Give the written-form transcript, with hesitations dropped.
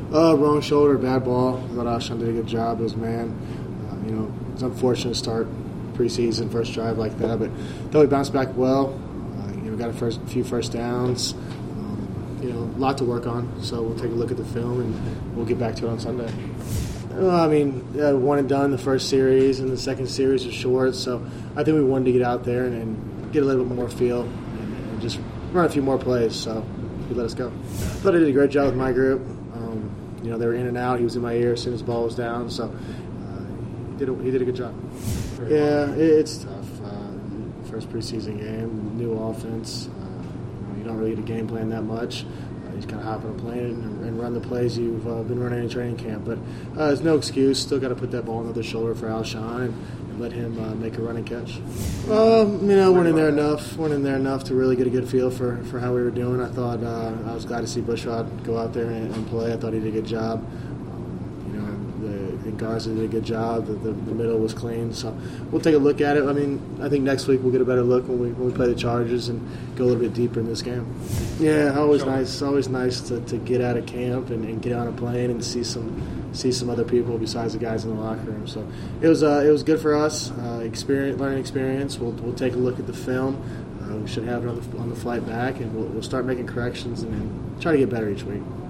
Wrong shoulder, bad ball. I thought Alshon did a good job as man. It's unfortunate to start preseason first drive like that, but thought we bounced back well. We got a few first downs. A lot to work on. So we'll take a look at the film and we'll get back to it on Sunday. One and done the first series, and the second series was short. So I think we wanted to get out there and get a little bit more feel and just run a few more plays. So he let us go. I thought I did a great job with my group. They were in and out. He was in my ear as soon as the ball was down. So he did a good job. Yeah, it's tough. First preseason game, new offense. You don't really get a game plan that much. You just kind of hop on a plane and run the plays you've been running in training camp. But there's no excuse. Still got to put that ball on the other shoulder for Alshon and let him make a running catch. Weren't in there enough to really get a good feel for how we were doing. I thought I was glad to see Bushrod go out there and play. I thought he did a good job. I think Garza did a good job. The middle was clean. So we'll take a look at it. I think next week we'll get a better look when we play the Chargers and go a little bit deeper in this game. Yeah, always nice to get out of camp and get on a plane and see some other people besides the guys in the locker room. So it was good for us. Learning experience. We'll take a look at the film. We should have it on the flight back, and we'll start making corrections and try to get better each week.